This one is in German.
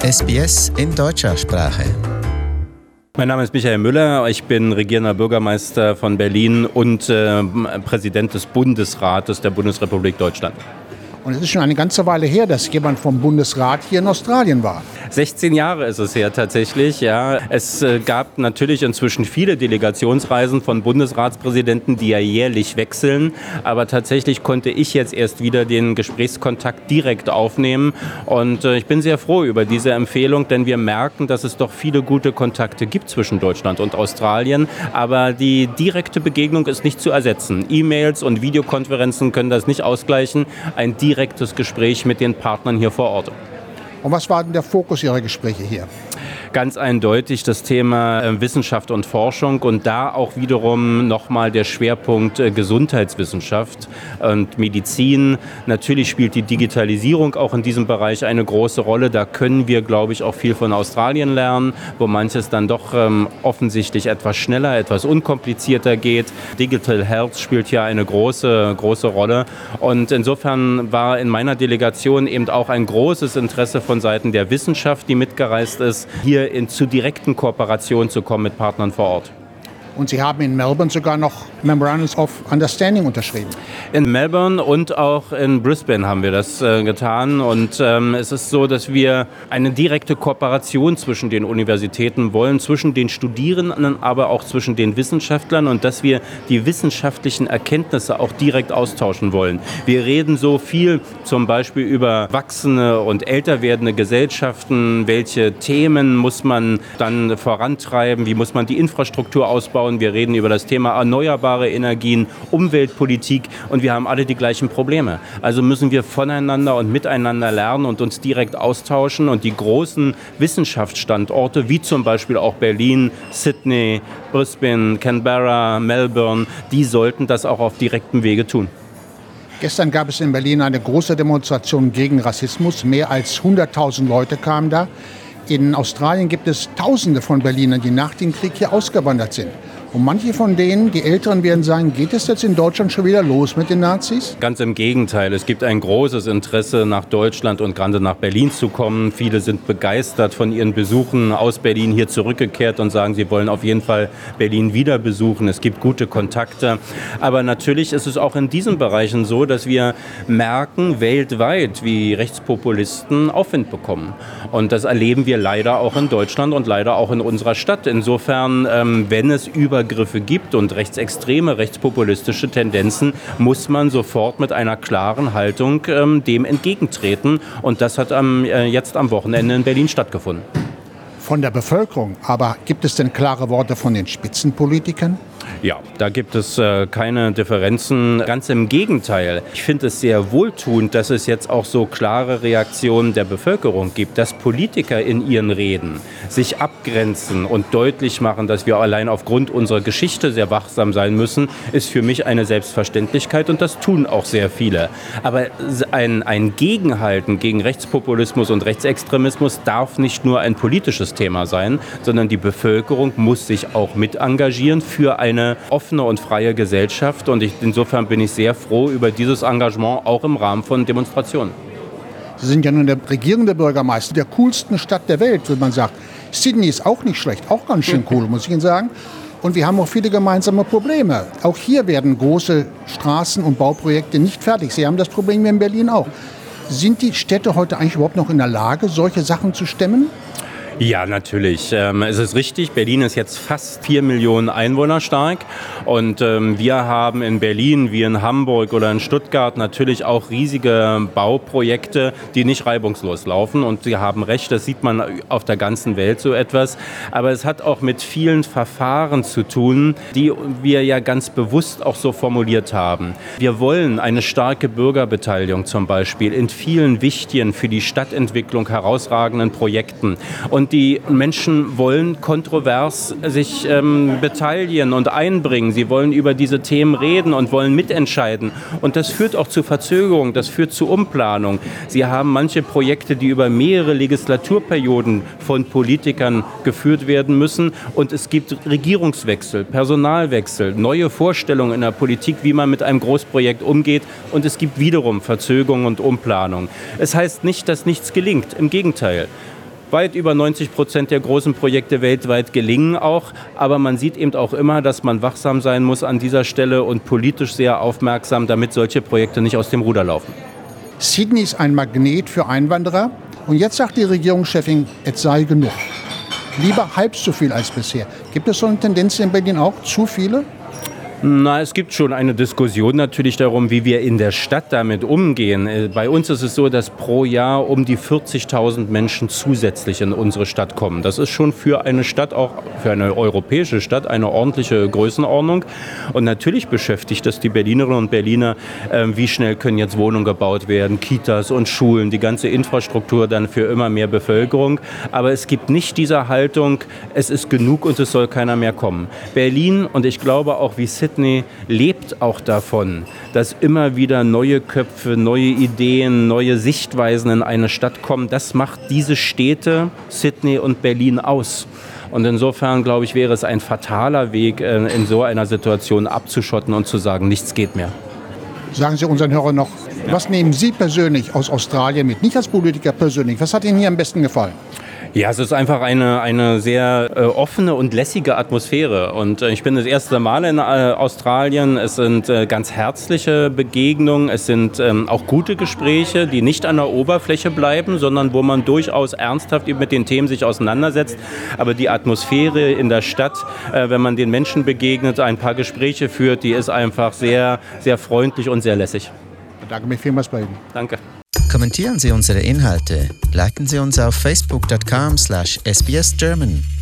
SBS in deutscher Sprache. Mein Name ist Michael Müller, ich bin regierender Bürgermeister von Berlin und Präsident des Bundesrates der Bundesrepublik Deutschland. Und es ist schon eine ganze Weile her, dass jemand vom Bundesrat hier in Australien war. 16 Jahre ist es her tatsächlich, ja. Es gab natürlich inzwischen viele Delegationsreisen von Bundesratspräsidenten, die ja jährlich wechseln. Aber tatsächlich konnte ich jetzt erst wieder den Gesprächskontakt direkt aufnehmen. Und ich bin sehr froh über diese Empfehlung, denn wir merken, dass es doch viele gute Kontakte gibt zwischen Deutschland und Australien. Aber die direkte Begegnung ist nicht zu ersetzen. E-Mails und Videokonferenzen können das nicht ausgleichen. Ein direktes Gespräch mit den Partnern hier vor Ort. Und was war denn der Fokus Ihrer Gespräche hier? Ganz eindeutig das Thema Wissenschaft und Forschung und da auch wiederum nochmal der Schwerpunkt Gesundheitswissenschaft und Medizin. Natürlich spielt die Digitalisierung auch in diesem Bereich eine große Rolle. Da können wir, glaube ich, auch viel von Australien lernen, wo manches dann doch offensichtlich etwas schneller, etwas unkomplizierter geht. Digital Health spielt hier eine große Rolle. Und insofern war in meiner Delegation eben auch ein großes Interesse von Seiten der Wissenschaft, die mitgereist ist, hier zu direkten Kooperationen zu kommen mit Partnern vor Ort. Und Sie haben in Melbourne sogar noch Memorandums of Understanding unterschrieben. In Melbourne und auch in Brisbane haben wir das getan. Und es ist so, dass wir eine direkte Kooperation zwischen den Universitäten wollen, zwischen den Studierenden, aber auch zwischen den Wissenschaftlern und dass wir die wissenschaftlichen Erkenntnisse auch direkt austauschen wollen. Wir reden so viel zum Beispiel über wachsende und älter werdende Gesellschaften. Welche Themen muss man dann vorantreiben? Wie muss man die Infrastruktur ausbauen? Wir reden über das Thema erneuerbare Energien, Umweltpolitik und wir haben alle die gleichen Probleme. Also müssen wir voneinander und miteinander lernen und uns direkt austauschen und die großen Wissenschaftsstandorte, wie zum Beispiel auch Berlin, Sydney, Brisbane, Canberra, Melbourne, die sollten das auch auf direktem Wege tun. Gestern gab es in Berlin eine große Demonstration gegen Rassismus. Mehr als 100.000 Leute kamen da. In Australien gibt es Tausende von Berlinern, die nach dem Krieg hier ausgewandert sind. Und manche von denen, die Älteren, werden sagen, geht es jetzt in Deutschland schon wieder los mit den Nazis? Ganz im Gegenteil. Es gibt ein großes Interesse, nach Deutschland und gerade nach Berlin zu kommen. Viele sind begeistert von ihren Besuchen aus Berlin hier zurückgekehrt und sagen, sie wollen auf jeden Fall Berlin wieder besuchen. Es gibt gute Kontakte. Aber natürlich ist es auch in diesen Bereichen so, dass wir merken weltweit, wie Rechtspopulisten Aufwind bekommen. Und das erleben wir leider auch in Deutschland und leider auch in unserer Stadt. Insofern, wenn es Übergriffe gibt und rechtsextreme, rechtspopulistische Tendenzen, muss man sofort mit einer klaren Haltung dem entgegentreten. Und das hat jetzt am Wochenende in Berlin stattgefunden. Von der Bevölkerung. Aber gibt es denn klare Worte von den Spitzenpolitikern? Ja, da gibt es keine Differenzen. Ganz im Gegenteil. Ich finde es sehr wohltuend, dass es jetzt auch so klare Reaktionen der Bevölkerung gibt, dass Politiker in ihren Reden sich abgrenzen und deutlich machen, dass wir allein aufgrund unserer Geschichte sehr wachsam sein müssen, ist für mich eine Selbstverständlichkeit und das tun auch sehr viele. Aber ein Gegenhalten gegen Rechtspopulismus und Rechtsextremismus darf nicht nur ein politisches Thema sein, sondern die Bevölkerung muss sich auch mit engagieren für eine offene und freie Gesellschaft. Und insofern bin ich sehr froh über dieses Engagement auch im Rahmen von Demonstrationen. Sie sind ja nun der regierende Bürgermeister der coolsten Stadt der Welt, wie man sagt. Sydney ist auch nicht schlecht, auch ganz schön cool, muss ich Ihnen sagen. Und wir haben auch viele gemeinsame Probleme. Auch hier werden große Straßen- und Bauprojekte nicht fertig. Sie haben das Problem hier in Berlin auch. Sind die Städte heute eigentlich überhaupt noch in der Lage, solche Sachen zu stemmen? Ja, natürlich. Es ist richtig, Berlin ist jetzt fast 4 Millionen Einwohner stark und wir haben in Berlin wie in Hamburg oder in Stuttgart natürlich auch riesige Bauprojekte, die nicht reibungslos laufen und Sie haben recht, das sieht man auf der ganzen Welt so etwas, aber es hat auch mit vielen Verfahren zu tun, die wir ja ganz bewusst auch so formuliert haben. Wir wollen eine starke Bürgerbeteiligung zum Beispiel in vielen wichtigen, für die Stadtentwicklung herausragenden Projekten. Und die Menschen wollen kontrovers sich beteiligen und einbringen. Sie wollen über diese Themen reden und wollen mitentscheiden. Und das führt auch zu Verzögerung, das führt zu Umplanung. Sie haben manche Projekte, die über mehrere Legislaturperioden von Politikern geführt werden müssen. Und es gibt Regierungswechsel, Personalwechsel, neue Vorstellungen in der Politik, wie man mit einem Großprojekt umgeht. Und es gibt wiederum Verzögerung und Umplanung. Es heißt nicht, dass nichts gelingt. Im Gegenteil. Weit über 90% der großen Projekte weltweit gelingen auch, aber man sieht eben auch immer, dass man wachsam sein muss an dieser Stelle und politisch sehr aufmerksam, damit solche Projekte nicht aus dem Ruder laufen. Sydney ist ein Magnet für Einwanderer und jetzt sagt die Regierungschefin, es sei genug. Lieber halb so viel als bisher. Gibt es so eine Tendenz in Berlin auch? Zu viele? Na, es gibt schon eine Diskussion natürlich darum, wie wir in der Stadt damit umgehen. Bei uns ist es so, dass pro Jahr um die 40.000 Menschen zusätzlich in unsere Stadt kommen. Das ist schon für eine Stadt, auch für eine europäische Stadt, eine ordentliche Größenordnung. Und natürlich beschäftigt es die Berlinerinnen und Berliner, wie schnell können jetzt Wohnungen gebaut werden, Kitas und Schulen, die ganze Infrastruktur dann für immer mehr Bevölkerung. Aber es gibt nicht diese Haltung, es ist genug und es soll keiner mehr kommen. Berlin und ich glaube auch wie Sydney lebt auch davon, dass immer wieder neue Köpfe, neue Ideen, neue Sichtweisen in eine Stadt kommen. Das macht diese Städte, Sydney und Berlin, aus. Und insofern, glaube ich, wäre es ein fataler Weg, in so einer Situation abzuschotten und zu sagen, nichts geht mehr. Sagen Sie unseren Hörern noch, was nehmen Sie persönlich aus Australien mit? Nicht als Politiker persönlich. Was hat Ihnen hier am besten gefallen? Ja, es ist einfach eine sehr offene und lässige Atmosphäre. Und ich bin das erste Mal in Australien. Es sind ganz herzliche Begegnungen. Es sind auch gute Gespräche, die nicht an der Oberfläche bleiben, sondern wo man durchaus ernsthaft mit den Themen sich auseinandersetzt. Aber die Atmosphäre in der Stadt, wenn man den Menschen begegnet, ein paar Gespräche führt, die ist einfach sehr, sehr freundlich und sehr lässig. Ich bedanke mich vielmals bei Ihnen. Danke. Kommentieren Sie unsere Inhalte, liken Sie uns auf facebook.com/sbsgerman